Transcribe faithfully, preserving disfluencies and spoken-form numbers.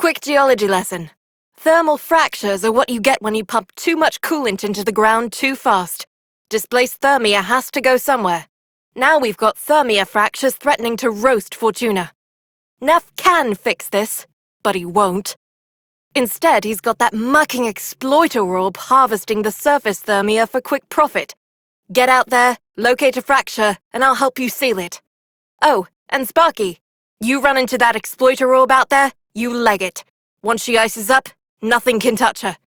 Quick geology lesson. Thermal fractures are what you get when you pump too much coolant into the ground too fast. Displaced thermia has to go somewhere. Now we've got thermia fractures threatening to roast Fortuna. Neff can fix this, but he won't. Instead, he's got that mucking exploiter orb harvesting the surface thermia for quick profit. Get out there, locate a fracture, and I'll help you seal it. Oh, and Sparky, you run into that exploiter orb out there, you leg it. Once she ices up, nothing can touch her.